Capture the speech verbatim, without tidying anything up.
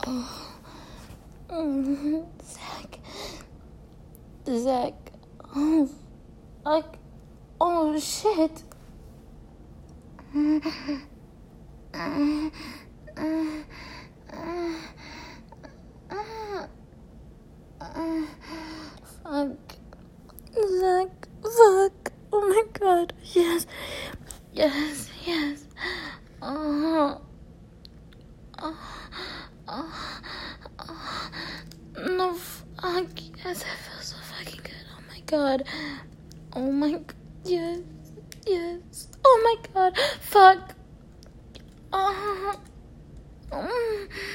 Oh, mm, Zach. Zach. Oh, fuck. Oh, shit. Fuck. Zach. Fuck. Oh my god. Yes. Yes. Yes. Oh. Oh. Oh. Oh. No. Fuck. Yes. I feel so fucking good. Oh my god. Oh my god. Yes. Yes. Oh my god. Fuck. Oh. Mm.